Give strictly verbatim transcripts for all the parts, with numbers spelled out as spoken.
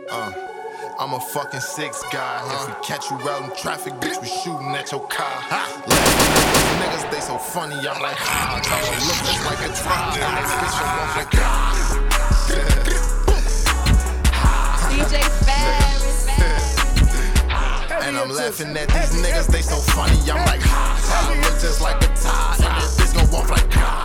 Uh, I'm a fucking six guy. Huh? If we catch you out in traffic, bitch, we shooting at your car. Huh? Laughing at these niggas, they so funny. I'm like, ha. Try to look just like a top. And that bitch, I want like, D J Ferris. and I'm laughing at these niggas, they so funny. I'm like, ha. Try to look just like a top. And that bitch gon' walk like, ha.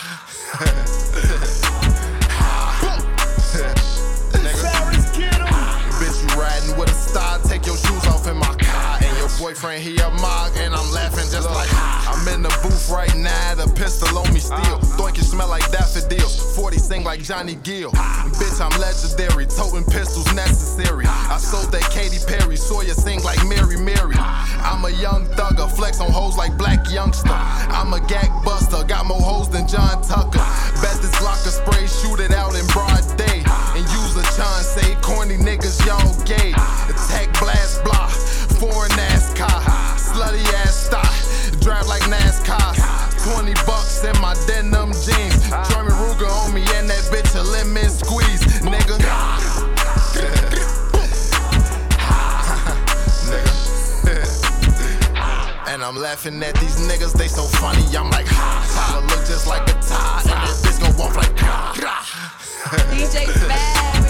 With a star, take your shoes off in my car. And your boyfriend, he a mog, and I'm laughing just like I'm in the booth right now, the pistol on me still. Doink it smell like daffodils, forty sing like Johnny Gill. Bitch, I'm legendary, toting pistols necessary. I sold that Katy Perry, Sawyer sing like Mary Mary. I'm a young thugger, flex on hoes like Black Youngster. I'm a gag buster, got more hoes than John Tucker. Bet this Glocker spray, shoot it out in broad day. And use a chance, say corny niggas, y'all gay. Attack, blast, block, foreign ass car, slutty ass stock, drive like NASCAR. twenty bucks in my denim jeans, Jeremy Ruger on me and that bitch a lemon squeeze, nigga. And I'm laughing at these niggas, they so funny. I'm like, ha, Tyler look just like a tie, and that bitch gon' walk like, ha. D J Ferris.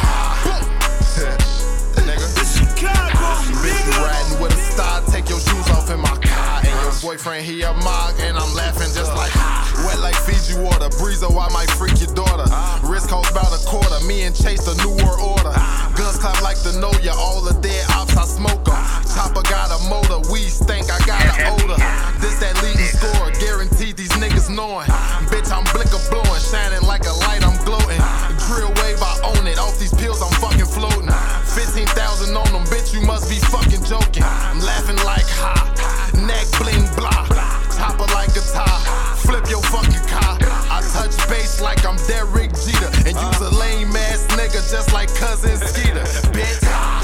With a star, take your shoes off in my car. And your boyfriend, he a mog, and I'm laughing just like wet like Fiji water. Breezo, I might freak your daughter. Risk cost about a quarter. Me and Chase, the New World Order. Guns clap like the know ya. All the dead ops, I smoke 'em. Chopper got a motor. Weed stink, I got an odor. This that leading score. Guaranteed these niggas knowing. Bitch, I'm blicker blowing. Shining like a light, I'm gloating. Drill wave, I own it. Off these pills, I'm fucking floating. fifteen thousand on them, bitch, you must be fucking joking. I'm laughing like ha, neck bling blah, chopper like guitar, flip your fucking car. I touch bass like I'm Derek Jeter, and use a lame ass nigga just like cousin Skeeter, bitch.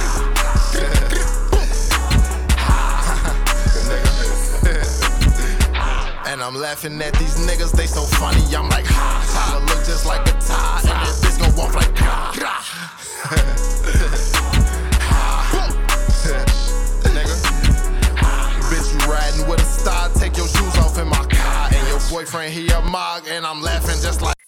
And I'm laughing at these niggas, they so funny. I'm like ha, Tyler look just like a tie, and that bitch gon' walk like ha. With a star, take your shoes off in my car. And your boyfriend, he a mog, and I'm laughing just like